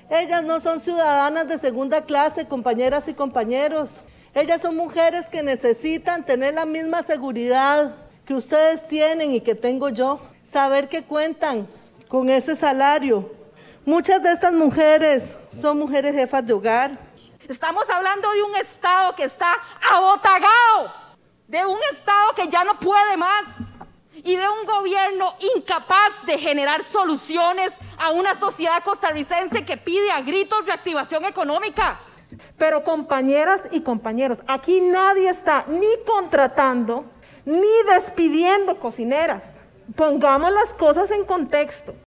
Ellas no son ciudadanas de segunda clase, compañeras y compañeros. Ellas son mujeres que necesitan tener la misma seguridad que ustedes tienen y que tengo yo. Saber que cuentan con ese salario. Muchas de estas mujeres son mujeres jefas de hogar. Estamos hablando de un Estado que está abotagado, de un Estado que ya no puede más y de un gobierno incapaz de generar soluciones a una sociedad costarricense que pide a gritos reactivación económica. Pero compañeras y compañeros, aquí nadie está ni contratando ni despidiendo cocineras. Pongamos las cosas en contexto.